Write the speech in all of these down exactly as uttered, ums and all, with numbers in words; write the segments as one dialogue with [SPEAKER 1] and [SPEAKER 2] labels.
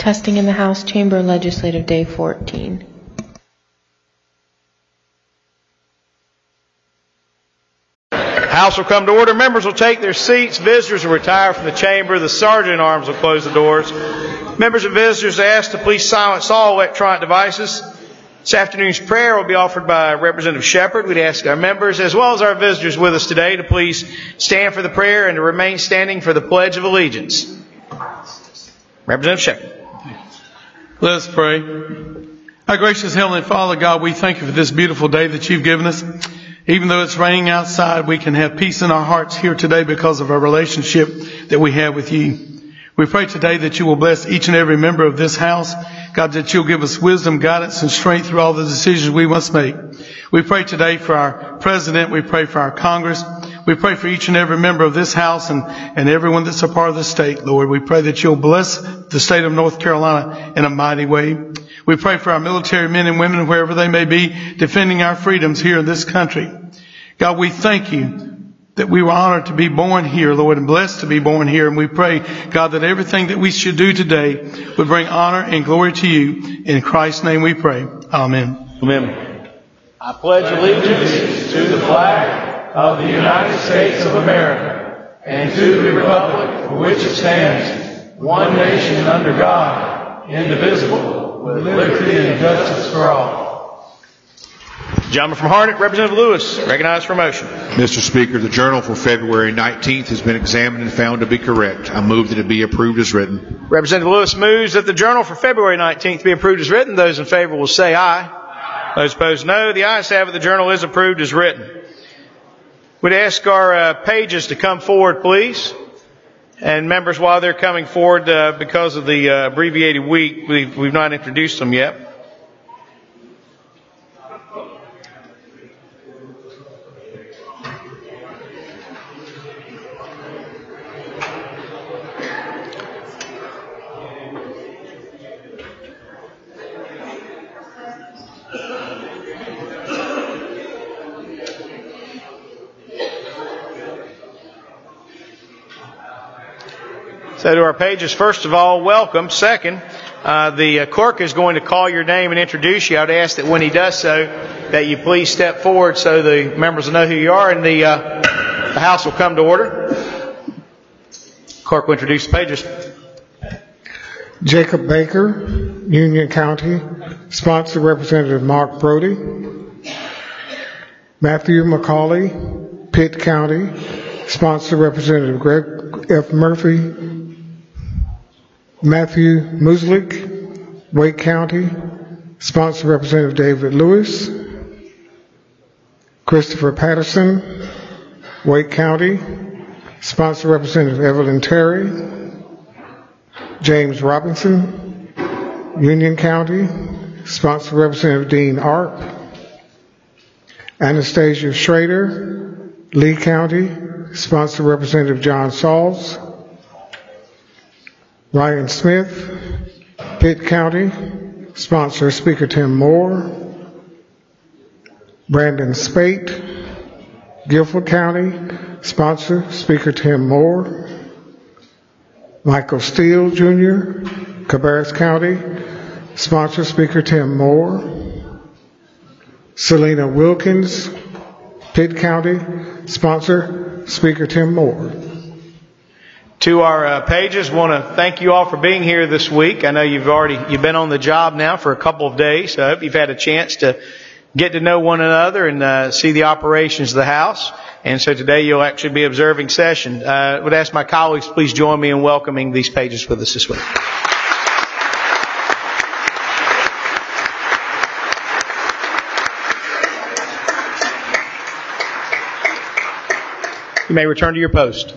[SPEAKER 1] Testing in the House Chamber, Legislative Day fourteen.
[SPEAKER 2] House will come to order. Members will take their seats. Visitors will retire from the chamber. The sergeant at arms will close the doors. Members and visitors are asked to please silence all electronic devices. This afternoon's prayer will be offered by Representative Shepard. We'd ask our members as well as our visitors with us today to please stand for the prayer and to remain standing for the Pledge of Allegiance. Representative Shepard.
[SPEAKER 3] Let us pray. Our gracious Heavenly Father, God, we thank you for this beautiful day that you've given us. Even though it's raining outside, we can have peace in our hearts here today because of our relationship that we have with you. We pray today that you will bless each and every member of this house. God, that you'll give us wisdom, guidance, and strength through all the decisions we must make. We pray today for our president. We pray for our Congress. We pray for each and every member of this house and, and everyone that's a part of the state, Lord. We pray that you'll bless the state of North Carolina in a mighty way. We pray for our military men and women, wherever they may be, defending our freedoms here in this country. God, we thank you that we were honored to be born here, Lord, and blessed to be born here. And we pray, God, that everything that we should do today would bring honor and glory to you. In Christ's name we pray. Amen.
[SPEAKER 2] Amen. I pledge allegiance to the flag of the United States of America and to the republic for which it stands, one nation under God, indivisible, with liberty and justice for all. Gentleman from Harnett, Representative Lewis, recognized for motion.
[SPEAKER 4] Mister Speaker, the journal for February nineteenth has been examined and found to be correct. I move that it be approved as written.
[SPEAKER 2] Representative Lewis moves that the journal for February nineteenth be approved as written. Those in favor will say aye. Aye. Those opposed, no. The ayes have it. The journal is approved as written. We'd ask our uh, pages to come forward, please. And members, while they're coming forward, uh, because of the uh, abbreviated week, we've, we've not introduced them yet. So to our pages, first of all, welcome. Second, uh, the uh, clerk is going to call your name and introduce you. I'd ask that when he does so, that you please step forward so the members will know who you are, and the, uh, the House will come to order. Clerk will introduce the pages.
[SPEAKER 5] Jacob Baker, Union County. Sponsor, Representative Mark Brody. Matthew McCauley, Pitt County. Sponsor, Representative Greg F. Murphy. Matthew Muslik, Wake County. Sponsor, Representative David Lewis. Christopher Patterson, Wake County. Sponsor, Representative Evelyn Terry. James Robinson, Union County. Sponsor, Representative Dean Arp. Anastasia Schrader, Lee County. Sponsor, Representative John Sauls. Ryan Smith, Pitt County. Sponsor, Speaker Tim Moore. Brandon Spate, Guilford County. Sponsor, Speaker Tim Moore. Michael Steele, Junior, Cabarrus County. Sponsor, Speaker Tim Moore. Selena Wilkins, Pitt County. Sponsor, Speaker Tim Moore.
[SPEAKER 2] To our uh, pages, want to thank you all for being here this week. I know you've already you've been on the job now for a couple of days, so I hope you've had a chance to get to know one another and uh, see the operations of the House. And so today you'll actually be observing session. Uh, I would ask my colleagues please join me in welcoming these pages with us this week. You may return to your post.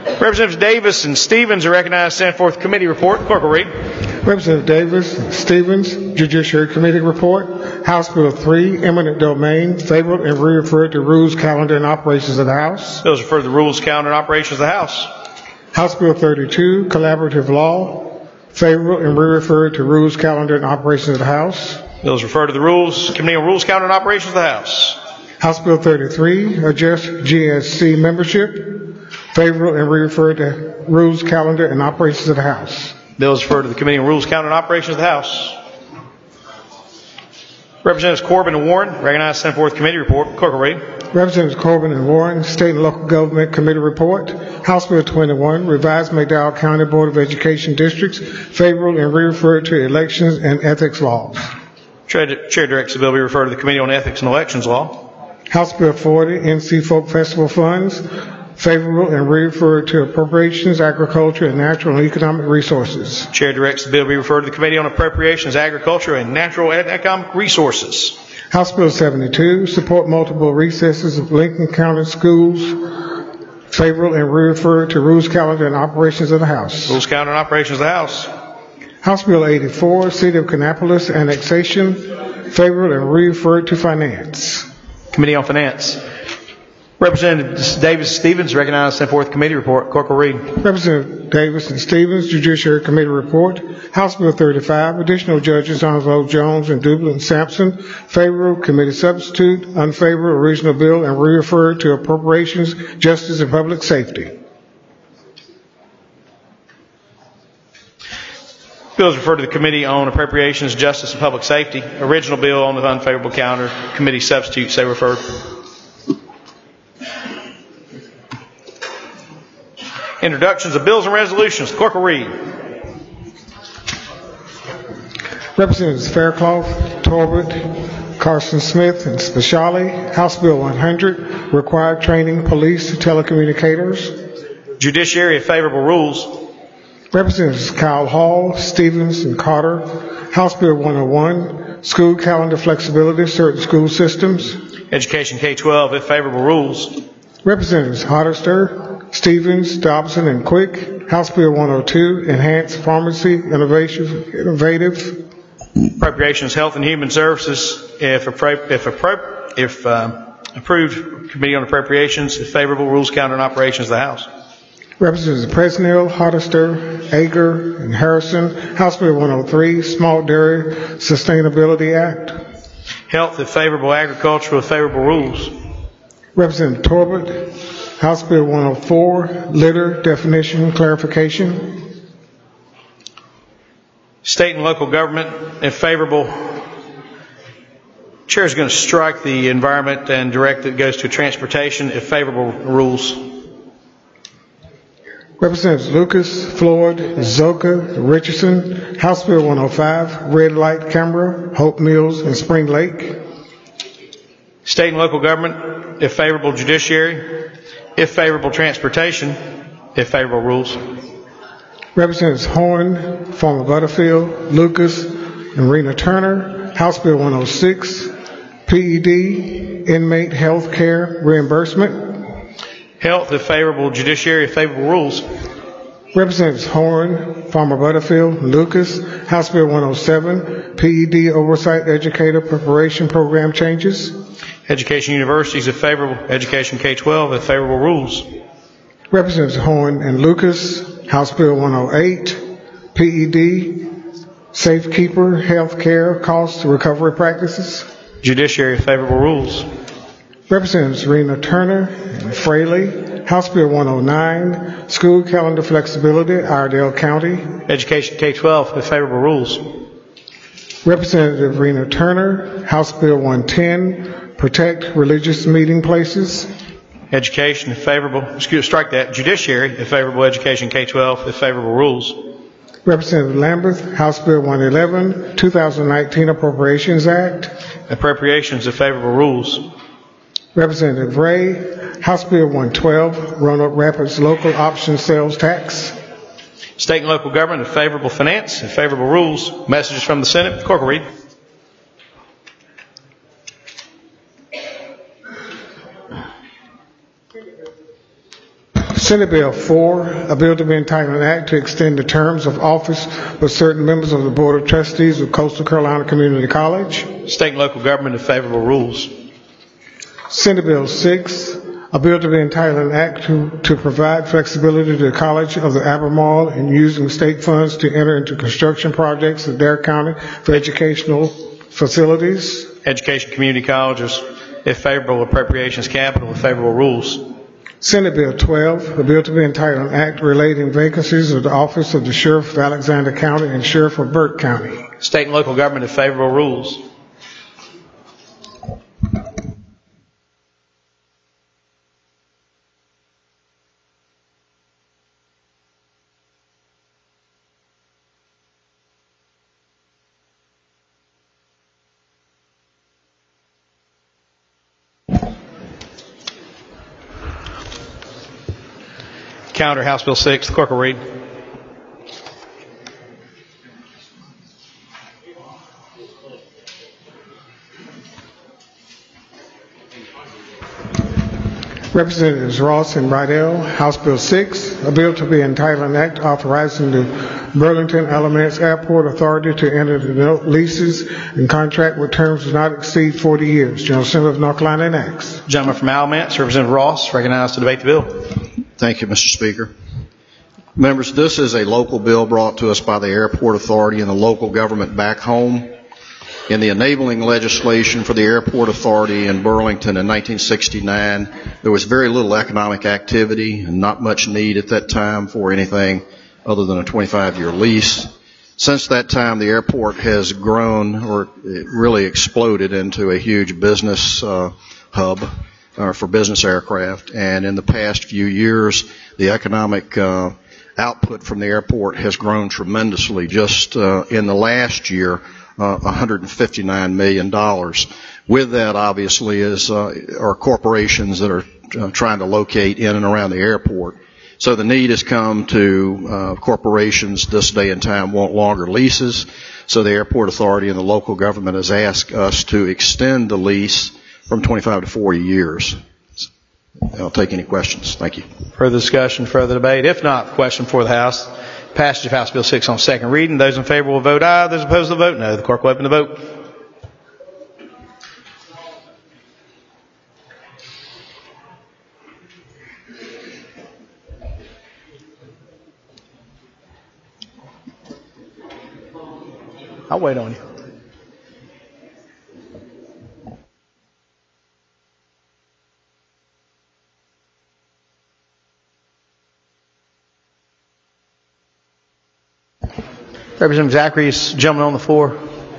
[SPEAKER 2] Representatives Davis and Stevens are recognized to send forth committee report. Clerk will read.
[SPEAKER 5] Representative Davis, Stevens, Judiciary Committee report. House Bill three, eminent domain, favorite and re-referred to rules, calendar, and operations of the House.
[SPEAKER 2] Bills referred to the rules, calendar, and operations of the House.
[SPEAKER 5] House Bill thirty-two, collaborative law, favorable and re-referred to rules, calendar, and operations of the House.
[SPEAKER 2] Bills referred to the rules, Committee on Rules, Calendar, and Operations of the House.
[SPEAKER 5] House Bill thirty-three, adjust G S C membership, favorable and re-referred to rules, calendar, and operations of the House.
[SPEAKER 2] Bills referred to the Committee on Rules, Calendar, and Operations of the House. Representatives Corbin and Warren recognized to send forth committee report. Clerk will read.
[SPEAKER 5] Representatives Corbin and Warren, State and Local Government Committee report. House Bill twenty-one, revised McDowell County Board of Education districts, favorable and re-referred to elections and ethics laws.
[SPEAKER 2] Chair, Chair directs the bill be referred to the Committee on Ethics and Elections Law.
[SPEAKER 5] House Bill forty, N C Folk Festival funds, favorable and re-referred to appropriations, agriculture, and natural and economic resources.
[SPEAKER 2] Chair directs the bill be referred to the Committee on Appropriations, Agriculture, and Natural and Economic Resources.
[SPEAKER 5] House Bill seventy-two, support multiple recesses of Lincoln County schools, favorable and re-referred to rules, calendar, and operations of the House.
[SPEAKER 2] Rules, calendar, and operations of the House.
[SPEAKER 5] House Bill eighty-four, City of Kannapolis annexation, favorable and re-referred to finance.
[SPEAKER 2] Committee on Finance. Representatives Davis and Stevens recognized to send forth committee report. Clerk will read.
[SPEAKER 5] Representative Davis and Stevens, Judiciary Committee report. House Bill thirty-five, additional judges Onslow, Jones, and Dublin Sampson, favorable, committee substitute, unfavorable, original bill, and re-referred to appropriations, justice, and public safety.
[SPEAKER 2] Bills referred to the Committee on Appropriations, Justice, and Public Safety. Original bill on the unfavorable calendar. Committee substitute say referred. Introductions of bills and resolutions. Clerk will read.
[SPEAKER 5] Representatives Fairclough, Torbert, Carson Smith, and Speciale. House Bill one hundred, required training police telecommunicators.
[SPEAKER 2] Judiciary of favorable rules.
[SPEAKER 5] Representatives Kyle Hall, Stevens, and Carter. House Bill one oh one, school calendar flexibility, certain school systems.
[SPEAKER 2] Education K twelve if favorable rules.
[SPEAKER 5] Representatives Hoddester, Stevens, Dobson, and Quick. House Bill one oh two, enhanced pharmacy innovation, innovative.
[SPEAKER 2] Appropriations, Health and Human Services if appro- if, appro- if uh, approved. Committee on Appropriations if favorable rules, calendar, and operations of the House.
[SPEAKER 5] Representatives Presnell, Hoddester, Ager, and Harrison. House Bill one oh three, Small Dairy Sustainability Act.
[SPEAKER 2] Health if favorable, agriculture with favorable rules.
[SPEAKER 5] Representative Torbert, House Bill one oh four, litter definition clarification.
[SPEAKER 2] State and local government if favorable. Chair is going to strike the environment and direct it goes to transportation if favorable rules.
[SPEAKER 5] Representatives Lucas, Floyd, Zoka, Richardson, House Bill one oh five, red light camera, Hope Mills, and Spring Lake.
[SPEAKER 2] State and local government, if favorable, judiciary. If favorable, transportation. If favorable, rules.
[SPEAKER 5] Representatives Horn, Farmer Butterfield, Lucas, and Rena Turner. House Bill one oh six, P E D, inmate health care reimbursement.
[SPEAKER 2] Health, if favorable, judiciary, if favorable, rules.
[SPEAKER 5] Representatives Horn, Farmer Butterfield, Lucas, House Bill one oh seven, P E D oversight educator preparation program changes.
[SPEAKER 2] Education universities, if favorable. Education K twelve, if favorable, rules.
[SPEAKER 5] Representatives Horn and Lucas, House Bill one oh eight, P E D, Safekeeper Health Care Cost Recovery Practices.
[SPEAKER 2] Judiciary, if favorable, rules.
[SPEAKER 5] Representatives Rena Turner and Fraley, House Bill one oh nine, School Calendar Flexibility, Iredell County.
[SPEAKER 2] Education K twelve, if favorable, rules.
[SPEAKER 5] Representative Rena Turner, House Bill one ten, Protect Religious Meeting Places.
[SPEAKER 2] Education, if favorable, excuse, strike that. Judiciary, if favorable, education K twelve, if favorable, rules.
[SPEAKER 5] Representative Lambert, House Bill one eleven, two thousand nineteen Appropriations Act.
[SPEAKER 2] Appropriations, if favorable, rules.
[SPEAKER 5] Representative Ray, House Bill one twelve, Roanoke Rapids Local Option Sales Tax.
[SPEAKER 2] State and local government, if favorable, finance, if favorable, rules. Messages from the Senate. Clerk will read.
[SPEAKER 5] Senate Bill four, a bill to be entitled an act to extend the terms of office for certain members of the Board of Trustees of Coastal Carolina Community College.
[SPEAKER 2] State and local government have favorable rules.
[SPEAKER 5] Senate Bill six, a bill to be entitled an act to, to provide flexibility to the College of the Albemarle in using state funds to enter into construction projects in Dare County for educational facilities.
[SPEAKER 2] Education community colleges, if favorable, appropriations capital with favorable rules.
[SPEAKER 5] Senate Bill twelve, a bill to be entitled an act relating vacancies of the office of the Sheriff of Alexander County and Sheriff of Burke County.
[SPEAKER 2] State and local government have favorable rules. Calendar, House Bill six. The clerk will read.
[SPEAKER 5] Representatives Ross and Rydell, House Bill six, a bill to be entitled an act authorizing the Burlington Alamance Airport Authority to enter the leases and contract with terms do not exceed forty years. General Assembly of North Carolina enacts.
[SPEAKER 2] Gentleman from Alamance, Representative Ross, recognized to debate the bill.
[SPEAKER 6] Thank you, Mister Speaker. Members, this is a local bill brought to us by the Airport Authority and the local government back home. In the enabling legislation for the Airport Authority in Burlington in nineteen sixty-nine, there was very little economic activity and not much need at that time for anything other than a twenty-five year lease. Since that time, the airport has grown, or it really exploded into a huge business uh, hub uh, for business aircraft. And in the past few years, the economic uh, output from the airport has grown tremendously. Just uh, in the last year, uh, one hundred fifty-nine million dollars. With that, obviously, is uh, are corporations that are uh, trying to locate in and around the airport. So the need has come to uh, corporations this day and time want longer leases. So the Airport Authority and the local government has asked us to extend the lease from twenty-five to forty years. I'll take any questions. Thank you.
[SPEAKER 2] Further discussion, further debate? If not, the question for the House. Passage of House Bill six on second reading. Those in favor will vote aye. Those opposed will vote no. The clerk will open the vote. I'll wait on you. Representative Zachary, gentleman on the floor.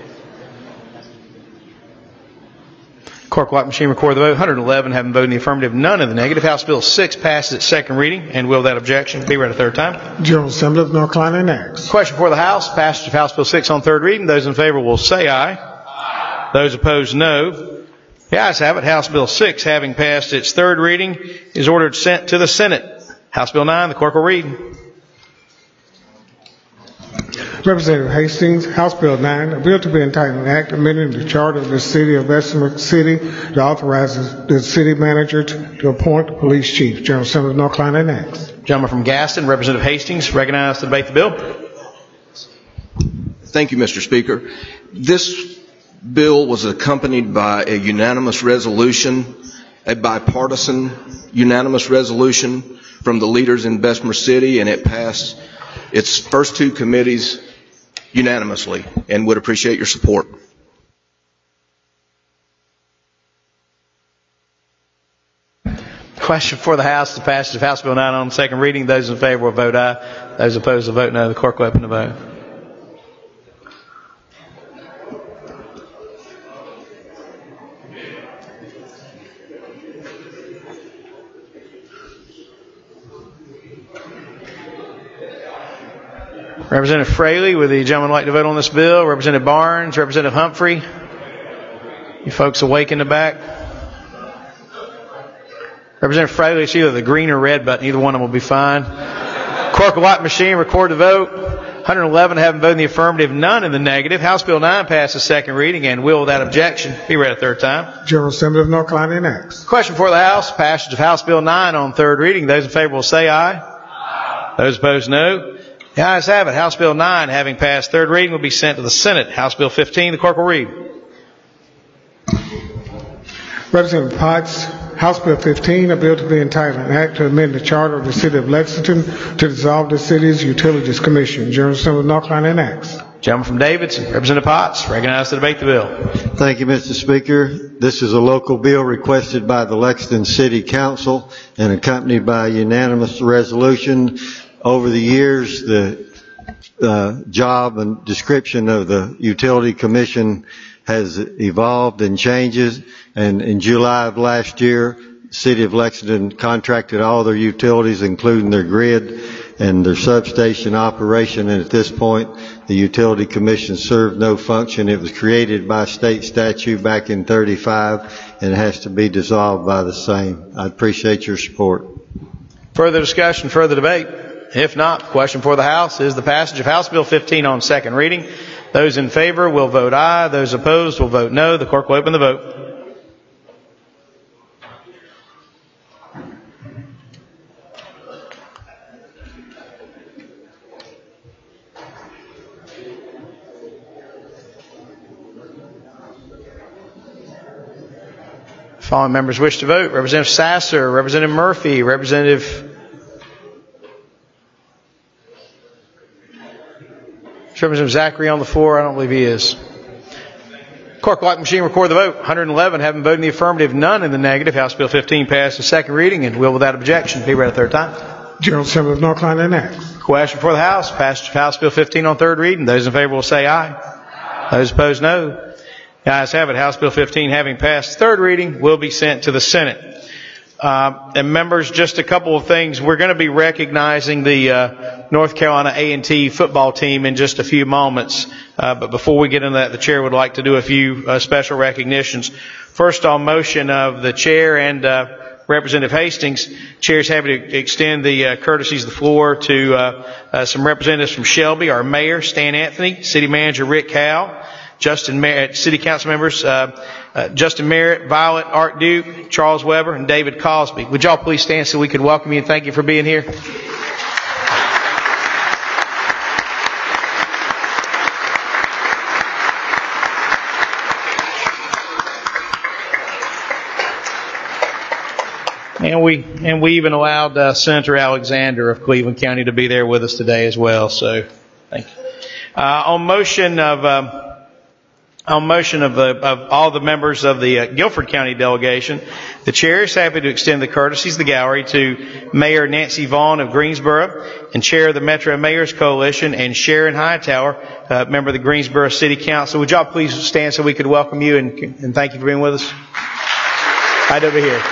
[SPEAKER 2] Clerk will machine record the vote. one hundred eleven having voted in the affirmative, none in the negative. House Bill six passes its second reading and will without objection be read a third time.
[SPEAKER 5] General Assembly of North Carolina enacts.
[SPEAKER 2] Question for the House. Passage of House Bill six on third reading. Those in favor will say aye. Aye. Those opposed, no. The ayes have it. House Bill six, having passed its third reading, is ordered sent to the Senate. House Bill nine, the clerk will read.
[SPEAKER 5] Representative Hastings, House Bill nine, a bill to be entitled an act amending the charter of the City of Bessemer City to authorize the city manager to, to appoint the police chief. General Assembly of North Carolina enacts.
[SPEAKER 2] Gentleman from Gaston, Representative Hastings, recognized to debate the bill.
[SPEAKER 7] Thank you, Mister Speaker. This bill was accompanied by a unanimous resolution, a bipartisan unanimous resolution from the leaders in Bessemer City, and it passed its first two committees unanimously, and would appreciate your support.
[SPEAKER 2] Question for the House, the passage of House Bill nine on second reading. Those in favor will vote aye. Those opposed will vote no. The clerk will open the vote. Representative Fraley, would the gentleman like to vote on this bill? Representative Barnes, Representative Humphrey. You folks awake in the back? Representative Fraley, it's either the green or red button. Either one of them will be fine. Clerk will lock the machine, record the vote. one hundred eleven having voted in the affirmative, none in the negative. House Bill nine passes second reading and will, without objection, be read a third time.
[SPEAKER 5] General Assembly of North Carolina enacts.
[SPEAKER 2] Question for the House, passage of House Bill nine on third reading. Those in favor will say aye. Aye. Those opposed, no. The ayes have it. House Bill nine, having passed third reading, will be sent to the Senate. House Bill fifteen, the clerk will read.
[SPEAKER 5] Representative Potts, House Bill fifteen, a bill to be entitled, an act to amend the charter of the City of Lexington to dissolve the city's Utilities Commission. General Assembly of North Carolina enacts.
[SPEAKER 2] Gentleman from Davidson, Representative Potts, recognized to debate the bill.
[SPEAKER 8] Thank you, Mister Speaker. This is a local bill requested by the Lexington City Council and accompanied by a unanimous resolution. Over the years, the uh, job and description of the Utility Commission has evolved and changes. And in July of last year, the City of Lexington contracted all their utilities, including their grid and their substation operation. And at this point, the Utility Commission served no function. It was created by state statute back in thirty-five and has to be dissolved by the same. I appreciate your support.
[SPEAKER 2] Further discussion, further debate? If not, the question for the House is the passage of House Bill fifteen on second reading. Those in favor will vote aye. Those opposed will vote no. The clerk will open the vote. Following members wish to vote: Representative Sasser, Representative Murphy, Representative Representative Zachary on the floor. I don't believe he is. Clerk will lock the machine, record the vote. one hundred eleven having voted in the affirmative, none in the negative. House Bill fifteen passed the second reading and will, without objection, be read a third time.
[SPEAKER 5] General Assembly of North Carolina enacts.
[SPEAKER 2] Question for the House, passage of House Bill fifteen on third reading. Those in favor will say aye. Aye. Those opposed, no. The ayes have it. House Bill fifteen, having passed third reading, will be sent to the Senate. Uh, and members, just a couple of things. We're going to be recognizing the uh, North Carolina A and T football team in just a few moments. Uh, but before we get into that, the chair would like to do a few uh, special recognitions. First, on motion of the chair and uh, Representative Hastings, chair is happy to extend the uh, courtesies of the floor to uh, uh, some representatives from Shelby, our mayor, Stan Anthony, city manager Rick Howell, Justin Merritt, city council members, uh, uh, Justin Merritt, Violet Ark-Duke, Charles Weber, and David Cosby. Would y'all please stand so we could welcome you and thank you for being here? And we and we even allowed uh, Senator Alexander of Cleveland County to be there with us today as well. So, thank you. Uh, on motion of um, on motion of, the, of all the members of the uh, Guilford County delegation, the chair is happy to extend the courtesies of the gallery to Mayor Nancy Vaughn of Greensboro and Chair of the Metro Mayors Coalition, and Sharon Hightower, uh, member of the Greensboro City Council. Would y'all please stand so we could welcome you and, and thank you for being with us? Right over here.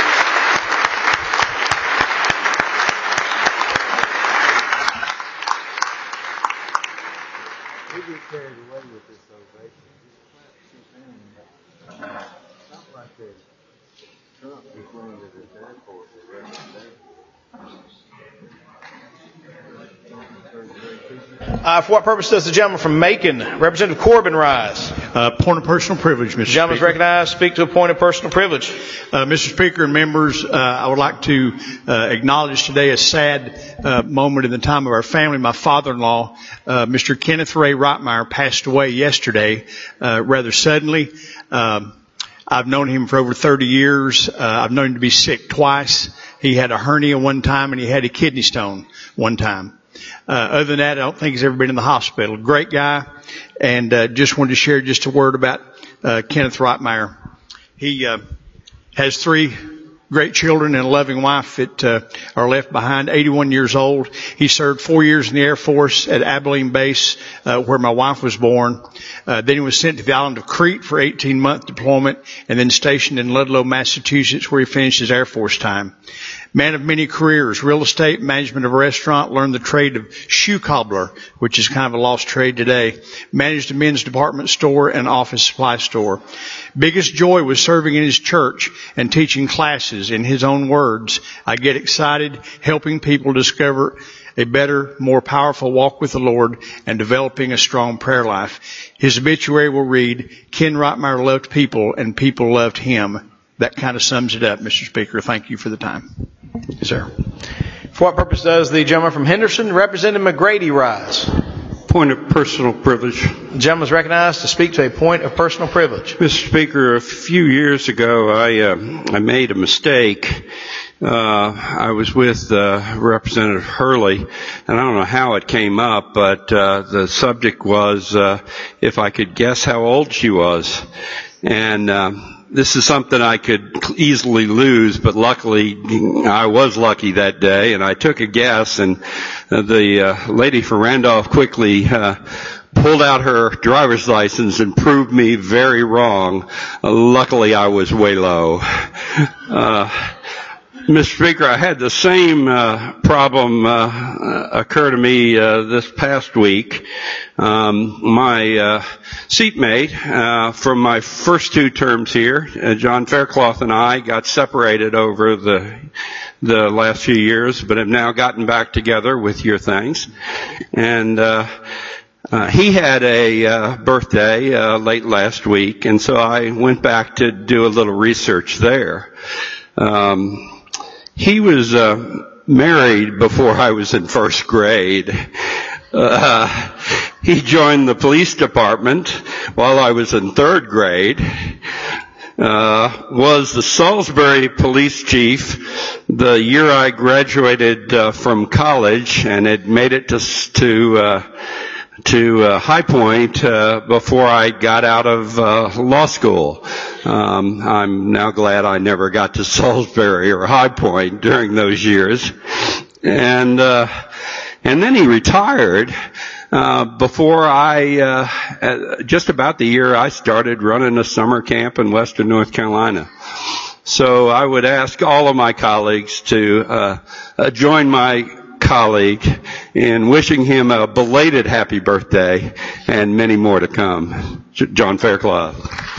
[SPEAKER 2] Uh, for what purpose does the gentleman from Macon, Representative Corbin, rise?
[SPEAKER 9] Uh, point of personal privilege, Mister
[SPEAKER 2] The gentleman is
[SPEAKER 9] Speaker.
[SPEAKER 2] recognized to speak to a point of personal privilege.
[SPEAKER 9] Uh, Mister Speaker and members, uh, I would like to uh, acknowledge today a sad uh, moment in the time of our family. My father-in-law, uh, Mister Kenneth Ray Rottmeyer, passed away yesterday uh, rather suddenly. Um, I've known him for over thirty years. Uh, I've known him to be sick twice. He had a hernia one time and he had a kidney stone one time. Uh, other than that, I don't think he's ever been in the hospital. Great guy. And uh, just wanted to share just a word about uh, Kenneth Rottmeyer. He uh, has three great children and a loving wife that uh, are left behind, eighty-one years old. He served four years in the Air Force at Abilene Base, uh, where my wife was born. Uh, then he was sent to the island of Crete for eighteen month deployment and then stationed in Ludlow, Massachusetts, where he finished his Air Force time. Man of many careers, real estate, management of a restaurant, learned the trade of shoe cobbler, which is kind of a lost trade today. Managed a men's department store and office supply store. Biggest joy was serving in his church and teaching classes. In his own words, I get excited helping people discover a better, more powerful walk with the Lord, and developing a strong prayer life. His obituary will read, Ken Rottmeyer loved people and people loved him. That kind of sums it up, Mister Speaker. Thank you for the time.
[SPEAKER 2] Yes, sir. For what purpose does the gentleman from Henderson, Representative McGrady, rise?
[SPEAKER 10] Point of personal privilege.
[SPEAKER 2] The gentleman is recognized to speak to a point of personal privilege.
[SPEAKER 10] Mister Speaker, a few years ago, I uh, I made a mistake. Uh, I was with uh, Representative Hurley, and I don't know how it came up, but uh, the subject was uh, if I could guess how old she was. And um, this is something I could easily lose, but luckily I was lucky that day, and I took a guess, and uh, the uh, lady from Randolph quickly uh, pulled out her driver's license and proved me very wrong. Uh, luckily I was way low. Uh, Mister Speaker, I had the same uh, problem uh, occur to me uh, this past week. Um, my uh, seatmate uh, from my first two terms here, uh, John Faircloth, and I got separated over the the last few years, but have now gotten back together with your thanks. And uh, uh, he had a uh, birthday uh, late last week, and so I went back to do a little research there. Um, He was uh, married before I was in first grade. Uh, he joined the police department while I was in third grade. Uh, was the Salisbury police chief the year I graduated uh, from college, and had made it to to uh, to uh, High Point uh, before I got out of uh, law school. Um, I'm now glad I never got to Salisbury or High Point during those years. And uh, and then he retired uh, before I, uh, just about the year I started running a summer camp in Western North Carolina. So I would ask all of my colleagues to uh, uh, join my colleague in wishing him a belated happy birthday and many more to come. John Faircloth.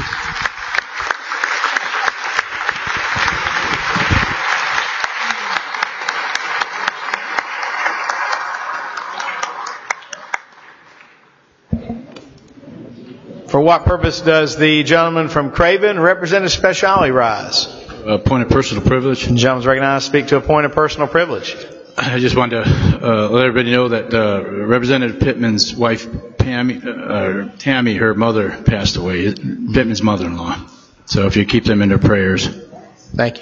[SPEAKER 2] For what purpose does the gentleman from Craven, Representative Speciale, rise?
[SPEAKER 11] A point of personal privilege.
[SPEAKER 2] The gentleman is recognized to speak to a point of personal privilege.
[SPEAKER 11] I just wanted to uh, let everybody know that uh, Representative Pittman's wife, Tammy, uh, Tammy, her mother, passed away. Pittman's mother-in-law. So if you keep them in their prayers.
[SPEAKER 2] Thank you.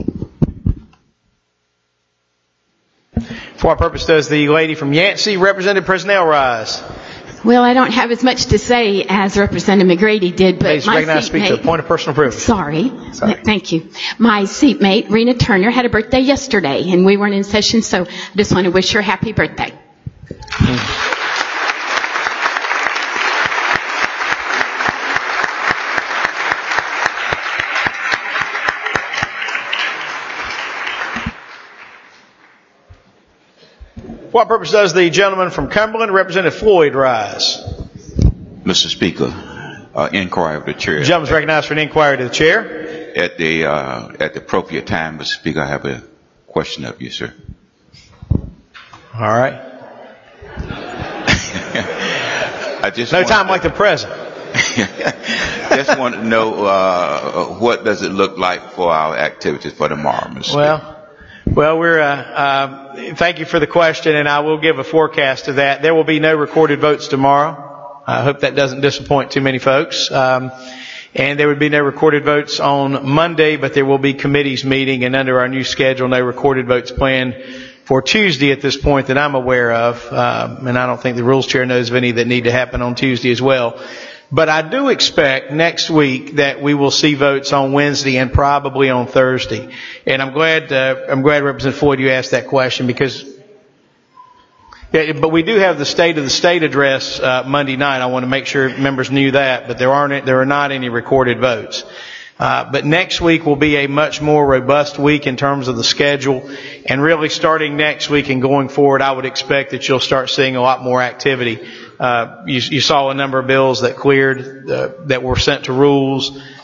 [SPEAKER 2] For what purpose does the lady from Yancey, Representative Presnell, rise?
[SPEAKER 12] Well, I don't have as much to say as Representative McGrady did, but
[SPEAKER 2] Please
[SPEAKER 12] my
[SPEAKER 2] recognize speak to a point of personal privilege.
[SPEAKER 12] Sorry.
[SPEAKER 2] Sorry.
[SPEAKER 12] Thank you. My seatmate, Rena Turner, had a birthday yesterday, and we weren't in session, so I just want to wish her happy birthday.
[SPEAKER 2] For what purpose does the gentleman from Cumberland, Representative Floyd, rise?
[SPEAKER 13] Mister Speaker, uh, inquiry of the chair.
[SPEAKER 2] The gentleman is recognized for an inquiry to the chair.
[SPEAKER 13] At the uh, at the appropriate time, Mister Speaker, I have a question of you, sir.
[SPEAKER 2] All right.
[SPEAKER 13] I just
[SPEAKER 2] no time
[SPEAKER 13] to,
[SPEAKER 2] like the present.
[SPEAKER 13] Just want to know uh, what does it look like for our activities for tomorrow, Mister
[SPEAKER 2] Well.
[SPEAKER 13] Speaker?
[SPEAKER 2] Well, we're, uh, uh, thank you for the question, and I will give a forecast of that. There will be no recorded votes tomorrow. I hope that doesn't disappoint too many folks. Um, and there would be no recorded votes on Monday, but there will be committees meeting, and under our new schedule, no recorded votes planned for Tuesday at this point that I'm aware of. Um, and I don't think the rules chair knows of any that need to happen on Tuesday as well. But I do expect next week that we will see votes on Wednesday and probably on Thursday. And I'm glad, uh, I'm glad Representative Floyd, you asked that question because, yeah, but we do have the State of the State address, uh, Monday night. I want to make sure members knew that, but there aren't, there are not any recorded votes. Uh, but next week will be a much more robust week in terms of the schedule. And really starting next week and going forward, I would expect that you'll start seeing a lot more activity. Uh, you, you saw a number of bills that cleared, uh, that were sent to rules.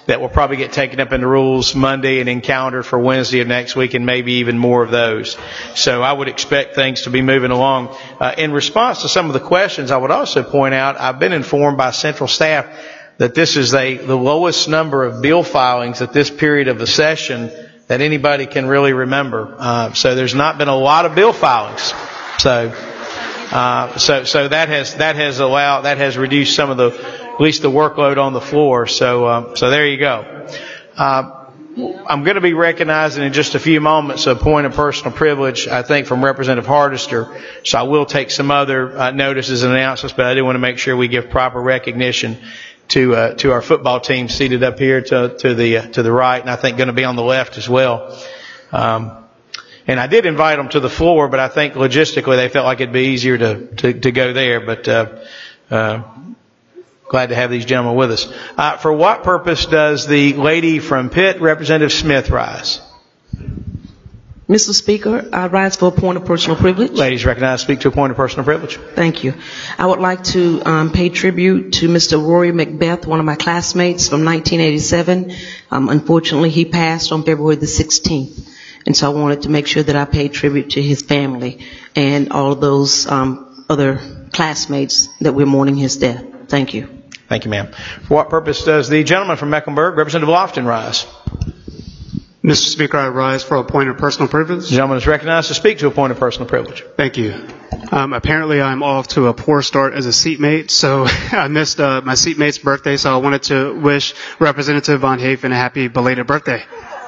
[SPEAKER 2] that will probably get taken up into rules Monday and encountered for Wednesday of next week, and maybe even more of those. So I would expect things to be moving along. Uh, in response to some of the questions, I would also point out I've been informed by central staff that this is a, the lowest number of bill filings at this period of the session that anybody can really remember. Uh, so there's not been a lot of bill filings. So, uh, so, so that has, that has allowed, that has reduced some of the, at least the workload on the floor. So, uh, so there you go. Uh, I'm going to be recognizing in just a few moments a point of personal privilege, I think, from Representative Hardister. So I will take some other uh, notices and announcements, but I do want to make sure we give proper recognition to uh, to our football team seated up here to to the uh, to the right, and I think going to be on the left as well. Um, and I did invite them to the floor, but I think logistically they felt like it'd be easier to to, to go there. But uh, uh, glad to have these gentlemen with us. Uh, for what purpose does the lady from Pitt, Representative Smith, rise?
[SPEAKER 14] Mister Speaker, I rise for a point of personal privilege.
[SPEAKER 2] Ladies recognized to speak to a point of personal privilege.
[SPEAKER 14] Thank you. I would like to um, pay tribute to Mister Rory Macbeth, one of my classmates from nineteen eighty-seven. Um, unfortunately, he passed on February the sixteenth. And so I wanted to make sure that I paid tribute to his family and all of those um, other classmates that we're mourning his death. Thank you.
[SPEAKER 2] Thank you, ma'am. For what purpose does the gentleman from Mecklenburg, Representative Lofton, rise?
[SPEAKER 15] Mister Speaker, I rise for a point of personal privilege.
[SPEAKER 2] The gentleman is recognized to speak to a point of personal privilege.
[SPEAKER 15] Thank you. Um, apparently, I'm off to a poor start as a seatmate, so I missed uh, my seatmate's birthday, so I wanted to wish Representative Von Hafen a happy belated birthday.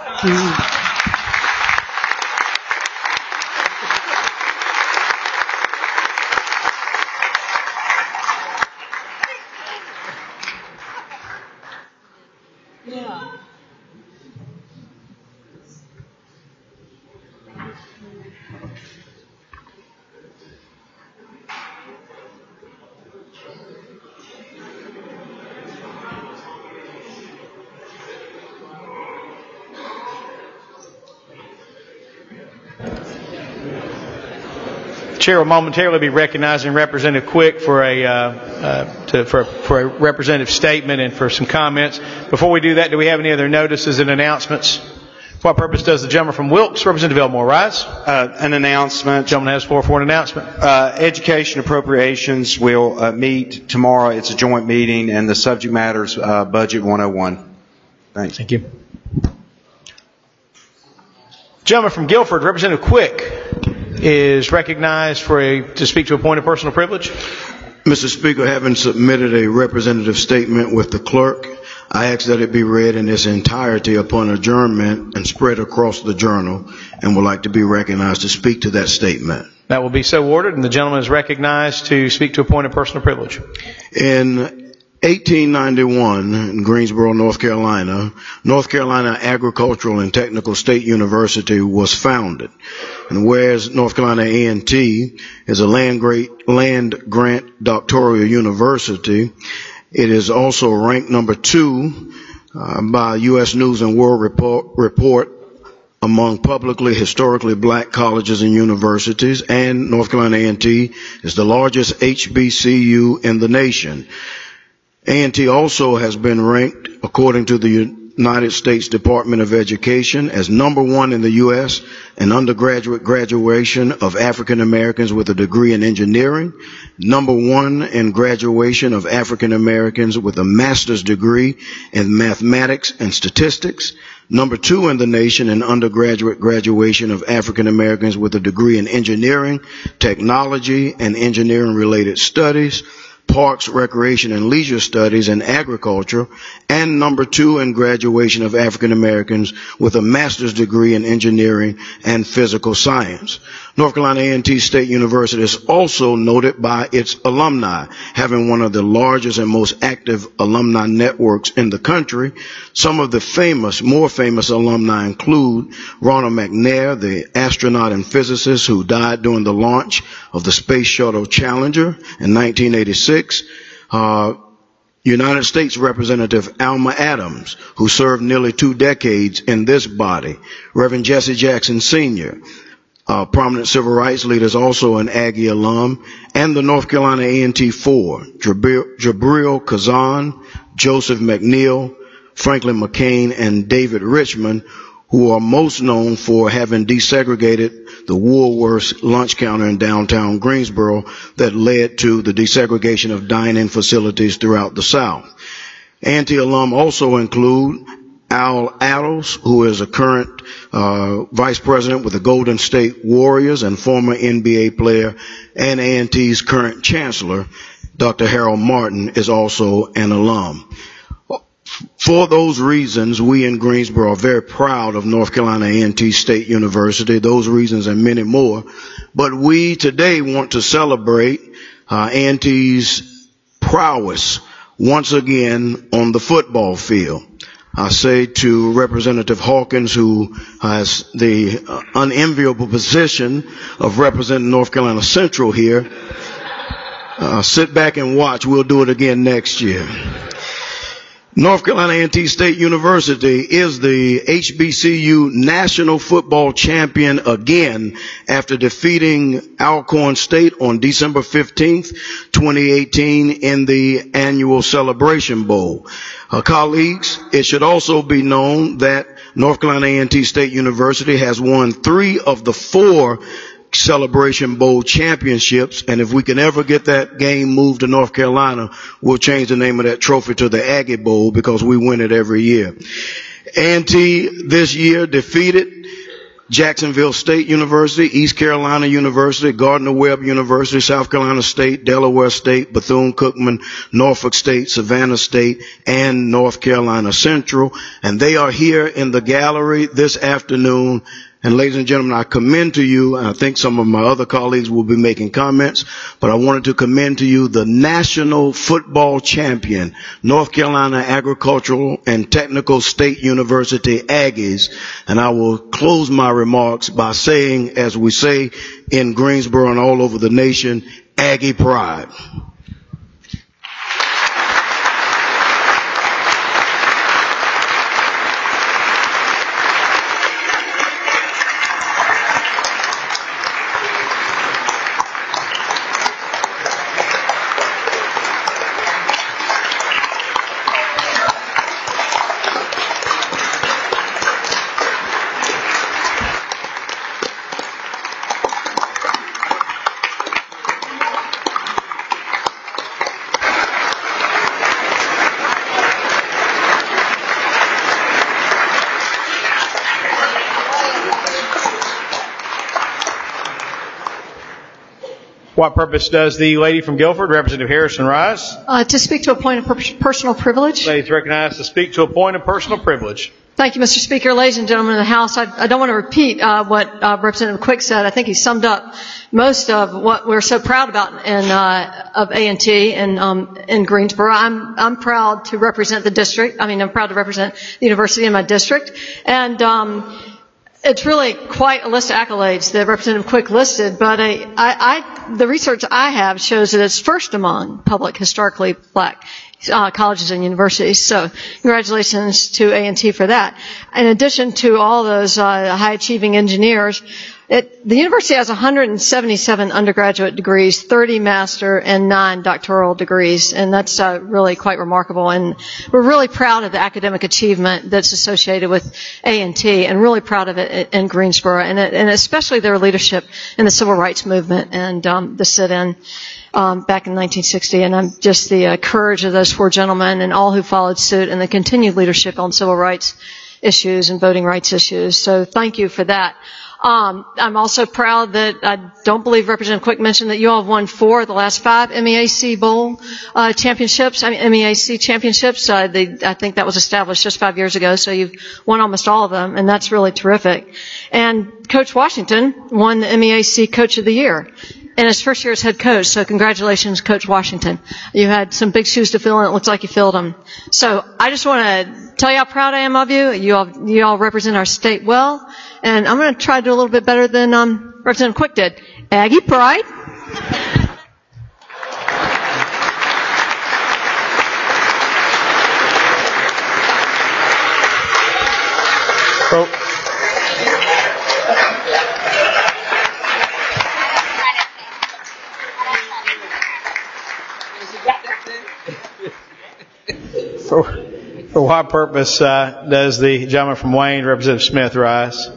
[SPEAKER 2] Chair will momentarily be recognizing Representative Quick for a uh, uh, to, for, for a representative statement and for some comments. Before we do that, do we have any other notices and announcements? For what purpose does the gentleman from Wilkes, Representative Elmore, rise?
[SPEAKER 16] Uh, an announcement.
[SPEAKER 2] The gentleman has the floor for an announcement.
[SPEAKER 16] Uh, Education Appropriations will uh, meet tomorrow. It's a joint meeting, and the subject matter is uh, Budget one oh one. Thanks.
[SPEAKER 2] Thank you. Gentleman from Guilford, Representative Quick, is recognized for a, to speak to a point of personal privilege.
[SPEAKER 17] Mister Speaker, having submitted a representative statement with the clerk, I ask that it be read in its entirety upon adjournment and spread across the journal, and would like to be recognized to speak to that statement.
[SPEAKER 2] That will be so ordered, and the gentleman is recognized to speak to a point of personal privilege.
[SPEAKER 17] In eighteen ninety-one, in Greensboro, North Carolina, North Carolina Agricultural and Technical State University was founded. And whereas North Carolina A and T is a land, great, land grant doctoral university, it is also ranked number two uh, by U S News and World Report, report among publicly historically black colleges and universities, and North Carolina A and T is the largest H B C U in the nation. A and T also has been ranked, according to the United States Department of Education, as number one in the U S in undergraduate graduation of African Americans with a degree in engineering, number one in graduation of African Americans with a master's degree in mathematics and statistics, number two in the nation in undergraduate graduation of African Americans with a degree in engineering, technology, and engineering-related studies, Parks, Recreation, and Leisure Studies, and Agriculture, and number two in graduation of African Americans with a master's degree in engineering and physical science. North Carolina A and T State University is also noted by its alumni, having one of the largest and most active alumni networks in the country. Some of the famous, more famous alumni include Ronald McNair, the astronaut and physicist who died during the launch of the Space Shuttle Challenger in nineteen eighty-six, uh, United States Representative Alma Adams, who served nearly two decades in this body, Reverend Jesse Jackson Senior, Uh, prominent civil rights leaders, also an Aggie alum, and the North Carolina A and T Four, Jabril, Jabril Kazan, Joseph McNeil, Franklin McCain, and David Richmond, who are most known for having desegregated the Woolworths lunch counter in downtown Greensboro that led to the desegregation of dining facilities throughout the South. A and T alum also include Al Attles, who is a current uh, vice president with the Golden State Warriors and former N B A player, and A and T's current chancellor, Doctor Harold Martin, is also an alum. For those reasons, we in Greensboro are very proud of North Carolina A and T State University, those reasons and many more. But we today want to celebrate uh, A and T's prowess once again on the football field. I say to Representative Hawkins, who has the uh, unenviable position of representing North Carolina Central here, uh, sit back and watch. We'll do it again next year. North Carolina A and T State University is the H B C U national football champion again after defeating Alcorn State on December fifteenth, twenty eighteen in the annual Celebration Bowl. Uh, colleagues, it should also be known that North Carolina A and T State University has won three of the four Celebration Bowl championships, and if we can ever get that game moved to North Carolina, we'll change the name of that trophy to the Aggie Bowl because we win it every year. A and T this year defeated Jacksonville State University, East Carolina University, Gardner-Webb University, South Carolina State, Delaware State, Bethune-Cookman, Norfolk State, Savannah State, and North Carolina Central. And they are here in the gallery this afternoon. And ladies and gentlemen, I commend to you, and I think some of my other colleagues will be making comments, but I wanted to commend to you the national football champion, North Carolina Agricultural and Technical State University Aggies. And I will close my remarks by saying, as we say in Greensboro and all over the nation, Aggie pride.
[SPEAKER 2] What purpose does the lady from Guilford, Representative Harrison, rise?
[SPEAKER 18] Uh, to speak to a point of per- personal privilege.
[SPEAKER 2] Ladies recognized to speak to a point of personal privilege.
[SPEAKER 18] Thank you, Mister Speaker. Ladies and gentlemen of the House, I, I don't want to repeat uh, what uh, Representative Quick said. I think he summed up most of what we're so proud about in uh, of A and T and um, in Greensboro. I'm I'm proud to represent the district. I mean, I'm proud to represent the university in my district, and um, it's really quite a list of accolades that Representative Quick listed, but I, I, I, the research I have shows that it's first among public historically black uh, colleges and universities. So congratulations to A and T for that. In addition to all those uh, high-achieving engineers, it, the university has one hundred seventy-seven undergraduate degrees, thirty master, and nine doctoral degrees, and that's uh, really quite remarkable. And we're really proud of the academic achievement that's associated with A and T, and really proud of it in Greensboro, and, and especially their leadership in the civil rights movement and um, the sit-in um, back in nineteen sixty. And I'm just the uh, courage of those four gentlemen and all who followed suit, and the continued leadership on civil rights issues and voting rights issues. So thank you for that. Um, I'm also proud that I don't believe Representative Quick mentioned that you all have won four of the last five M E A C Bowl uh, championships. I mean M E A C championships. Uh, they, I think that was established just five years ago, so you've won almost all of them, and that's really terrific. And Coach Washington won the M E A C Coach of the Year in his first year as head coach. So congratulations, Coach Washington. You had some big shoes to fill, and it looks like you filled them. So I just want to tell you how proud I am of you. You all, you all represent our state well. And I'm going to try to do a little bit better than um, Representative Quick did. Aggie pride.
[SPEAKER 2] Pro- For what purpose uh, does the gentleman from Wayne, Representative Smith, rise?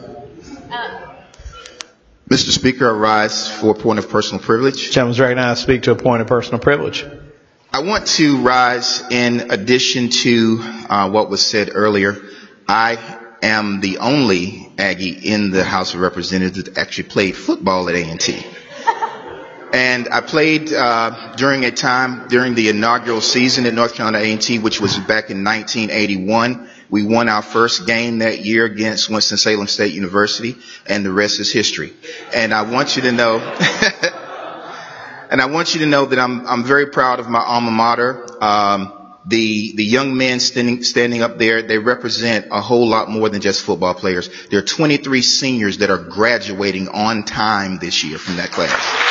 [SPEAKER 13] Mister Speaker, I rise for a point of personal privilege.
[SPEAKER 2] The gentleman is recognized to speak to a point of personal privilege.
[SPEAKER 13] I want to rise in addition to uh, what was said earlier. I am the only Aggie in the House of Representatives that actually played football at A and T. And I played uh, during a time, during the inaugural season at North Carolina A and T, which was back in nineteen eighty-one. We won our first game that year against Winston-Salem State University, and the rest is history. And I want you to know, and I want you to know that I'm I'm very proud of my alma mater. Um, the the young men standing standing up there, they represent a whole lot more than just football players. There are twenty-three seniors that are graduating on time this year from that class.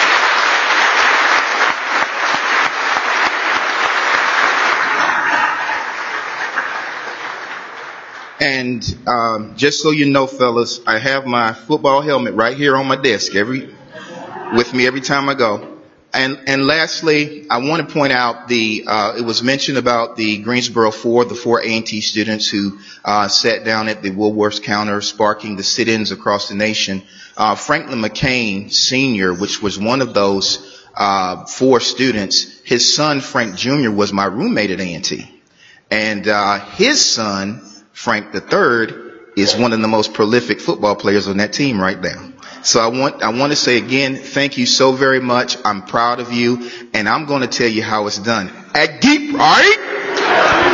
[SPEAKER 13] And um, just so you know, fellas, I have my football helmet right here on my desk every with me every time I go. And and lastly, I want to point out the uh, it was mentioned about the Greensboro four, the four A and T students who uh, sat down at the Woolworths counter, sparking the sit-ins across the nation. Uh, Franklin McCain Senior, which was one of those uh, four students, his son Frank Junior was my roommate at A and T, and uh, his son Frank the third is one of the most prolific football players on that team right now. So I want I want to say again, thank you so very much. I'm proud of you, and I'm going to tell you how it's done. Aggie pride.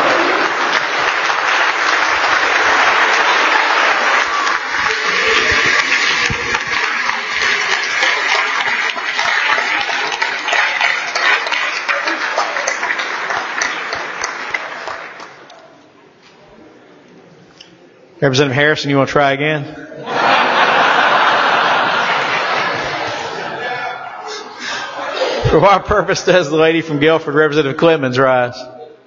[SPEAKER 2] Representative Harrison, you want to try again? For what purpose does the lady from Guilford, Representative Clemens, rise?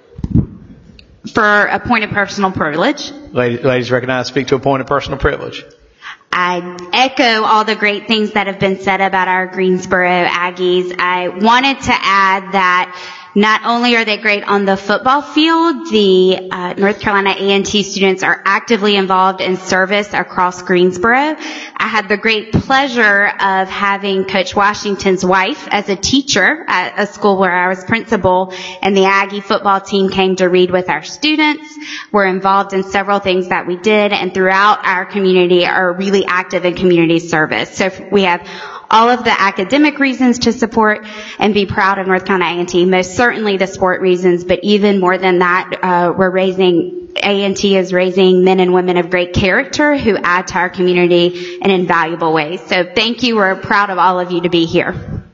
[SPEAKER 19] For a point of personal privilege.
[SPEAKER 2] Ladies, ladies recognized to speak to a point of personal privilege.
[SPEAKER 19] I echo all the great things that have been said about our Greensboro Aggies. I wanted to add that not only are they great on the football field, the uh, North Carolina A and T students are actively involved in service across Greensboro. I had the great pleasure of having Coach Washington's wife as a teacher at a school where I was principal, and the Aggie football team came to read with our students. We're involved in several things that we did, and throughout our community are really active in community service. So we have all of the academic reasons to support and be proud of North Carolina A and T, most certainly the sport reasons, but even more than that, uh, we're raising, A and T is raising men and women of great character who add to our community in invaluable ways. So thank you. We're proud of all of you to be here.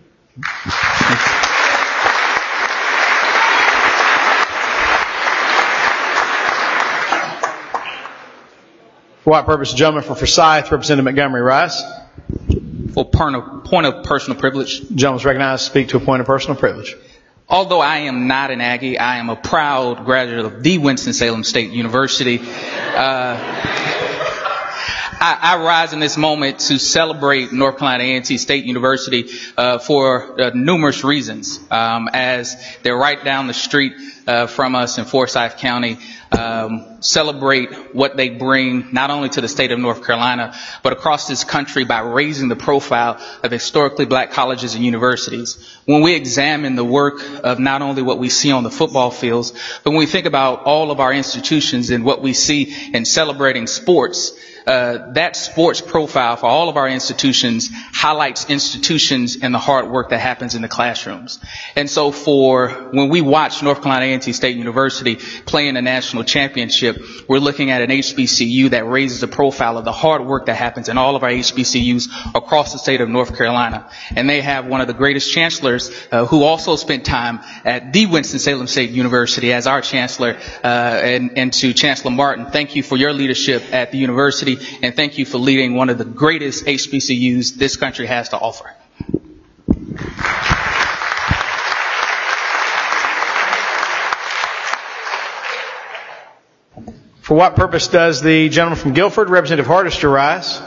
[SPEAKER 2] For what purpose, gentleman from Forsyth, Representative Montgomery, rise?
[SPEAKER 20] For point of personal privilege.
[SPEAKER 2] Gentleman is recognized to speak to a point of personal privilege.
[SPEAKER 20] Although I am not an Aggie, I am a proud graduate of the Winston-Salem State University. Uh, I, I rise in this moment to celebrate North Carolina A and T State University uh, for uh, numerous reasons. Um, as they're right down the street uh, from us in Forsyth County, um, celebrate what they bring not only to the state of North Carolina, but across this country by raising the profile of historically black colleges and universities. When we examine the work of not only what we see on the football fields, but when we think about all of our institutions and what we see in celebrating sports, Uh, that sports profile for all of our institutions highlights institutions and the hard work that happens in the classrooms. And so for when we watch North Carolina A and T State University play in a national championship, we're looking at an H B C U that raises the profile of the hard work that happens in all of our H B C Us across the state of North Carolina. And they have one of the greatest chancellors uh, who also spent time at the Winston-Salem State University as our chancellor, uh, and, and to Chancellor Martin, thank you for your leadership at the university. And thank you for leading one of the greatest H B C Us this country has to offer.
[SPEAKER 2] For what purpose does the gentleman from Guilford, Representative Hardister, rise?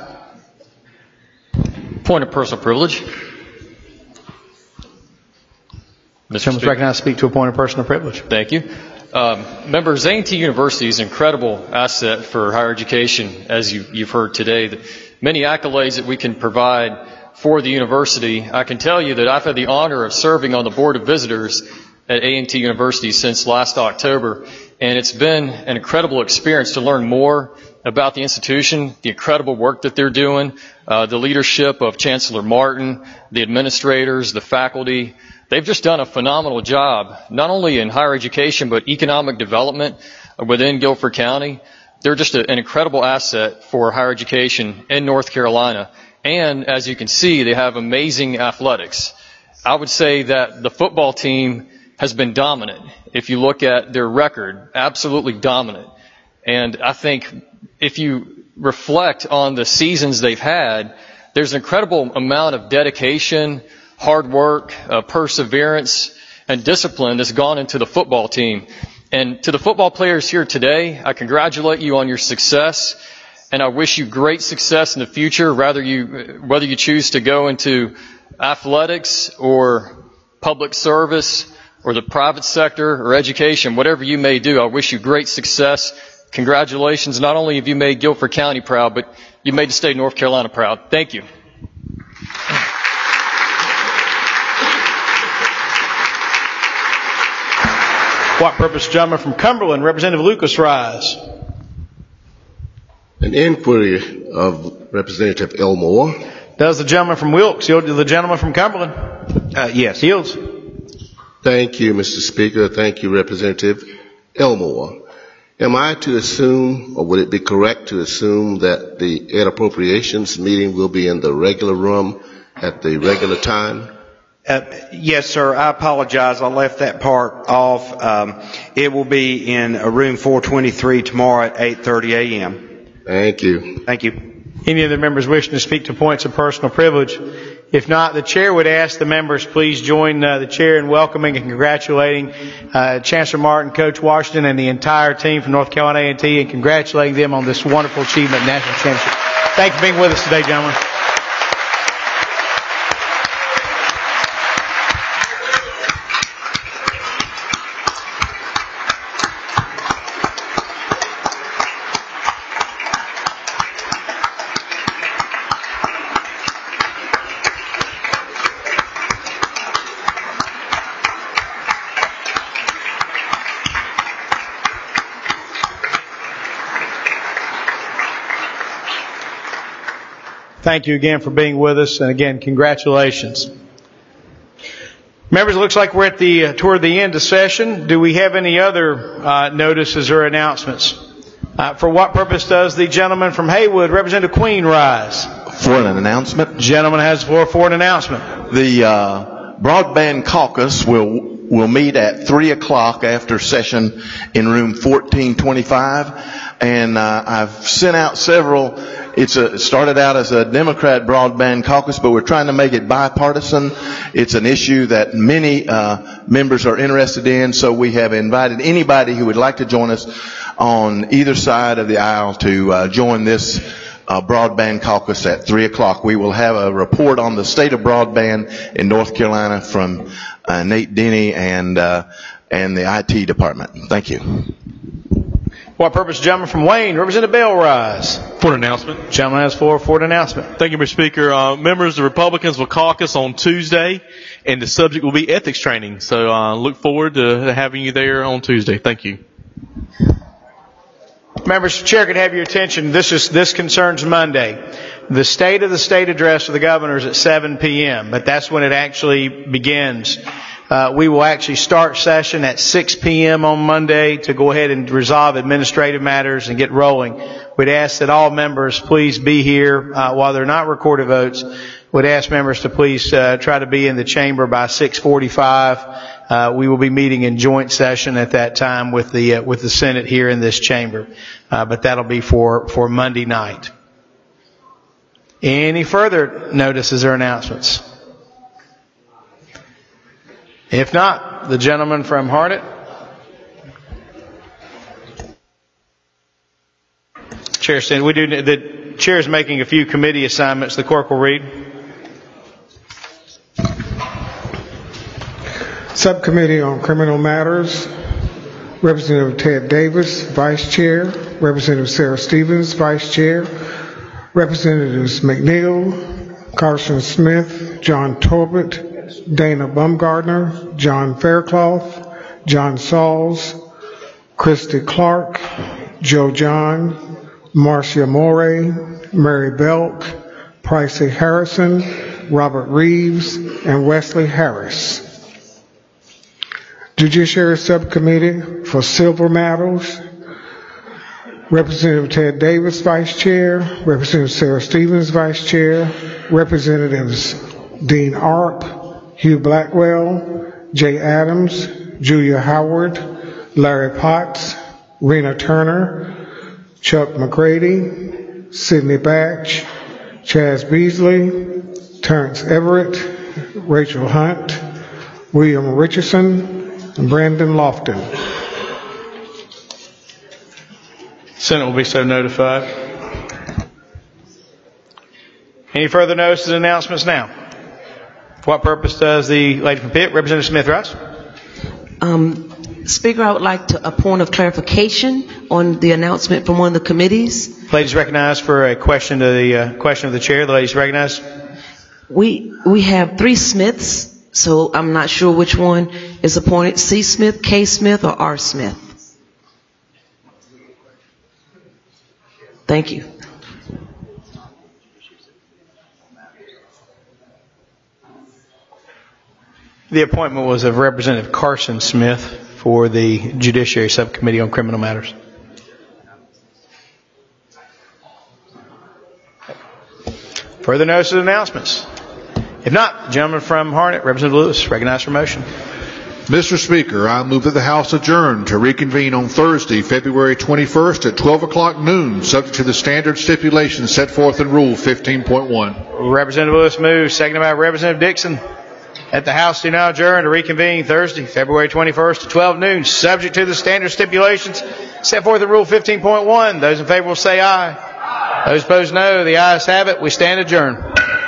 [SPEAKER 21] Point of personal privilege.
[SPEAKER 2] Mister Gentleman is recognized to speak to a point of personal privilege.
[SPEAKER 21] Thank you. Um, members, A and T University is an incredible asset for higher education, as you, you've heard today. The many accolades that we can provide for the university. I can tell you that I've had the honor of serving on the Board of Visitors at A and T University since last October, and it's been an incredible experience to learn more about the institution, the incredible work that they're doing, uh, the leadership of Chancellor Martin, the administrators, the faculty. They've just done a phenomenal job, not only in higher education, but economic development within Guilford County. They're just a, an incredible asset for higher education in North Carolina. And as you can see, they have amazing athletics. I would say that the football team has been dominant. If you look at their record, absolutely dominant. And I think if you reflect on the seasons they've had, there's an incredible amount of dedication, hard work, uh, perseverance, and discipline that's gone into the football team. And to the football players here today, I congratulate you on your success, and I wish you great success in the future, whether you, whether you choose to go into athletics or public service or the private sector or education, whatever you may do. I wish you great success. Congratulations. Not only have you made Guilford County proud, but you made the state of North Carolina proud. Thank you.
[SPEAKER 2] What purpose gentleman from Cumberland, Representative Lucas, rise.
[SPEAKER 22] An inquiry of Representative Elmore.
[SPEAKER 2] Does the gentleman from Wilkes yield to the gentleman from Cumberland?
[SPEAKER 22] Uh, yes.
[SPEAKER 2] Yields.
[SPEAKER 22] Thank you, Mister Speaker. Thank you, Representative Elmore. Am I to assume, or would it be correct to assume, that the Ed Appropriations meeting will be in the regular room at the regular time?
[SPEAKER 16] Uh, yes, sir. I apologize. I left that part off. Um, it will be in uh, room four twenty-three tomorrow at eight thirty a.m.
[SPEAKER 22] Thank you.
[SPEAKER 16] Thank you.
[SPEAKER 2] Any other members wishing to speak to points of personal privilege? If not, the chair would ask the members please join uh, the chair in welcoming and congratulating uh, Chancellor Martin, Coach Washington, and the entire team from North Carolina A and T, and congratulating them on this wonderful achievement, national championship. Thank you for being with us today, gentlemen. Thank you again for being with us, and again, congratulations. Members, it looks like we're at the uh, toward the end of session. Do we have any other uh, notices or announcements? Uh, for what purpose does the gentleman from Haywood, Representative Queen, rise?
[SPEAKER 23] For an announcement.
[SPEAKER 2] Gentleman has the floor for an announcement.
[SPEAKER 23] The uh, Broadband Caucus will will meet at three o'clock after session in room fourteen twenty-five, and uh, I've sent out several. It's a, it started out as a Democrat broadband caucus, but we're trying to make it bipartisan. It's an issue that many uh, members are interested in, so we have invited anybody who would like to join us on either side of the aisle to uh, join this uh, broadband caucus at three o'clock. We will have a report on the state of broadband in North Carolina from uh, Nate Denny and uh, and the I T department. Thank you.
[SPEAKER 2] What purpose, gentleman from Wayne, Representative Bell, rise?
[SPEAKER 24] For an announcement.
[SPEAKER 2] Gentleman has floor for an announcement.
[SPEAKER 24] Thank you, Mister Speaker. Uh, members, the Republicans will caucus on Tuesday, and the subject will be ethics training. So uh, look forward to having you there on Tuesday. Thank you.
[SPEAKER 2] Members, the chair could have your attention. This is this concerns Monday. The State of the State address of the governor is at seven p.m., but that's when it actually begins. Uh, we will actually start session at six p.m. on Monday to go ahead and resolve administrative matters and get rolling. We'd ask that all members please be here uh, while they're not recorded votes. We'd ask members to please uh, try to be in the chamber by six forty-five. Uh, we will be meeting in joint session at that time with the uh, with the Senate here in this chamber, uh, but that'll be for for Monday night. Any further notices or announcements? If not, the gentleman from Harnett. Chair stands. We do. The chair is making a few committee assignments. The clerk will read.
[SPEAKER 5] Subcommittee on Criminal Matters. Representative Ted Davis, Vice Chair. Representative Sarah Stevens, Vice Chair. Representatives McNeil, Carson Smith, John Torbett, Dana Bumgardner, John Faircloth, John Sauls, Christy Clark, Joe John, Marcia Morey, Mary Belk, Pricey Harrison, Robert Reeves, and Wesley Harris. Judiciary Subcommittee for Civil Matters, Representative Ted Davis, Vice Chair. Representative Sarah Stevens, Vice Chair. Representatives Dean Arp, Hugh Blackwell, Jay Adams, Julia Howard, Larry Potts, Rena Turner, Chuck McGrady, Sidney Batch, Chaz Beasley, Terrence Everett, Rachel Hunt, William Richardson, and Brandon Lofton.
[SPEAKER 2] Senate will be so notified. Any further notices and announcements now? For what purpose does the lady from Pitt, Representative Smith, rise?
[SPEAKER 14] Um, Speaker, I would like to, a point of clarification on the announcement from one of the committees.
[SPEAKER 2] Ladies recognized for a question to the uh, question of the chair. The ladies recognized.
[SPEAKER 14] We we have three Smiths, so I'm not sure which one is appointed. C. Smith, K. Smith, or R. Smith. Thank you.
[SPEAKER 2] The appointment was of Representative Carson Smith for the Judiciary Subcommittee on Criminal Matters. Further notices and announcements? If not, the gentleman from Harnett, Representative Lewis, recognized for motion.
[SPEAKER 1] Mister Speaker, I move that the House adjourn to reconvene on Thursday, February twenty-first at twelve o'clock noon, subject to the standard stipulations set forth in Rule fifteen point one.
[SPEAKER 2] Representative Lewis moves, seconded by Representative Dixon. That the House do now adjourn to reconvene Thursday, February twenty-first at twelve noon, subject to the standard stipulations set forth in Rule fifteen point one. Those in favor will say aye. Aye. Those opposed, no. The ayes have it. We stand adjourned.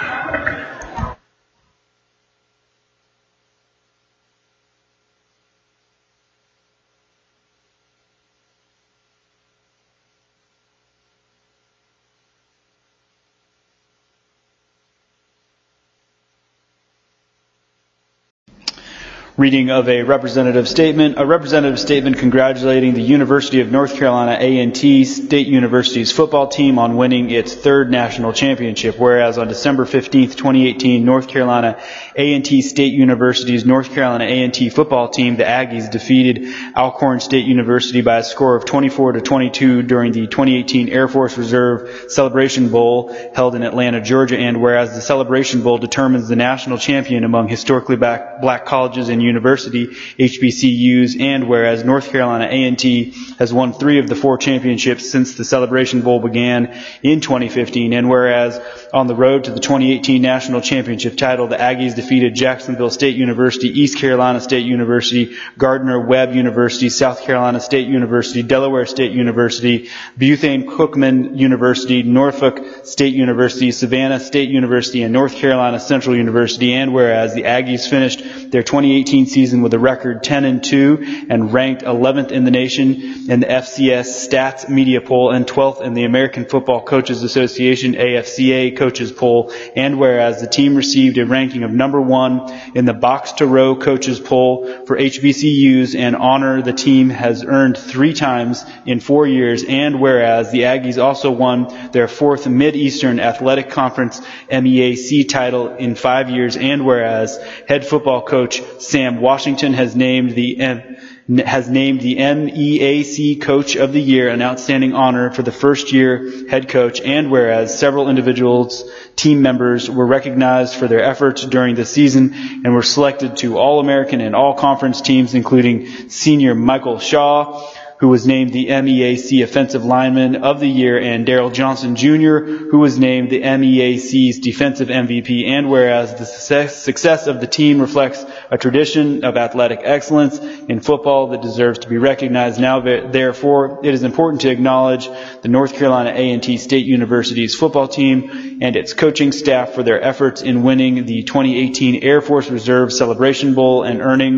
[SPEAKER 3] Reading of a representative statement. A representative statement congratulating the University of North Carolina A and T State University's football team on winning its third national championship. Whereas on December fifteenth, twenty eighteen, North Carolina A and T State University's North Carolina A and T football team, the Aggies, defeated Alcorn State University by a score of twenty-four to twenty-two during the twenty eighteen Air Force Reserve Celebration Bowl held in Atlanta, Georgia. And whereas the Celebration Bowl determines the national champion among historically black, black colleges and university, H B C Us, and whereas North Carolina A and T has won three of the four championships since the Celebration Bowl began in twenty fifteen, and whereas on the road to the twenty eighteen national championship title, the Aggies defeated Jacksonville State University, East Carolina State University, Gardner-Webb University, South Carolina State University, Delaware State University, Bethune-Cookman University, Norfolk State University, Savannah State University, and North Carolina Central University, and whereas the Aggies finished their twenty eighteen season with a record ten and two and ranked eleventh in the nation in the F C S Stats Media Poll and twelfth in the American Football Coaches Association A F C A Coaches Poll, and whereas the team received a ranking of number one in the Box to Row Coaches Poll for H B C Us, an honor the team has earned three times in four years, and whereas the Aggies also won their fourth Mid-Eastern Athletic Conference M E A C title in five years, and whereas head football coach Sam Washington has named the M- has named the M E A C Coach of the Year, an outstanding honor for the first year head coach, and whereas several individuals, team members, were recognized for their efforts during the season and were selected to All-American and All-Conference teams, including senior Michael Shaw, who was named the M E A C Offensive Lineman of the Year, and Daryl Johnson Junior, who was named the M E A C's Defensive M V P. And whereas the success of the team reflects a tradition of athletic excellence in football that deserves to be recognized now, therefore, it is important to acknowledge the North Carolina A and T State University's football team and its coaching staff for their efforts in winning the twenty eighteen Air Force Reserve Celebration Bowl and earning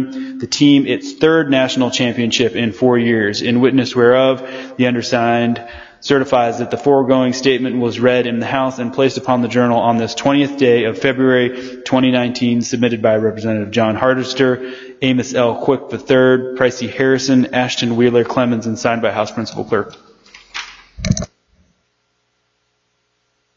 [SPEAKER 3] the team its third national championship in four years. In witness whereof, the undersigned certifies that the foregoing statement was read in the House and placed upon the Journal on this twentieth day of February twenty nineteen, submitted by Representative John Hardister, Amos L. Quick the third, Pricey Harrison, Ashton Wheeler Clemens, and signed by House Principal Clerk.